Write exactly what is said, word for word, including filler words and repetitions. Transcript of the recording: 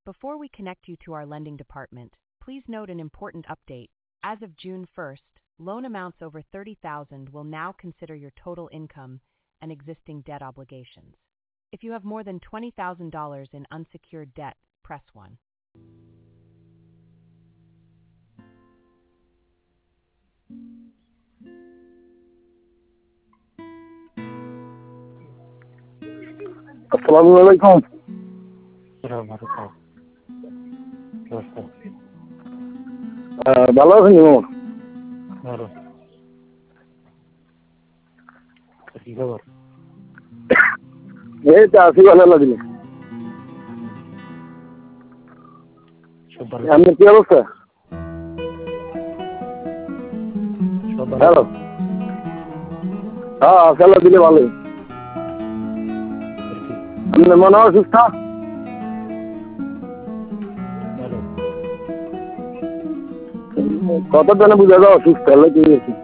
Before we connect you to our lending department, please note an important update. As of June first, loan amounts over thirty thousand dollars will now consider your total income and existing debt obligations. If you have more than twenty thousand dollars in unsecured debt, press one. আসসালামু আলাইকুম। আহ, ভালো আছেন ইমাম? এই তো আছি ভালো লাগলে। আপনার কি অবস্থা? হ্যালো, হ্যাঁ আসাল্লাহ দিলে ভালোই। আপনার মনে হয় অসুস্থ? কত জনে বুঝা যায় অসুস্থ হলে কি হয়েছে?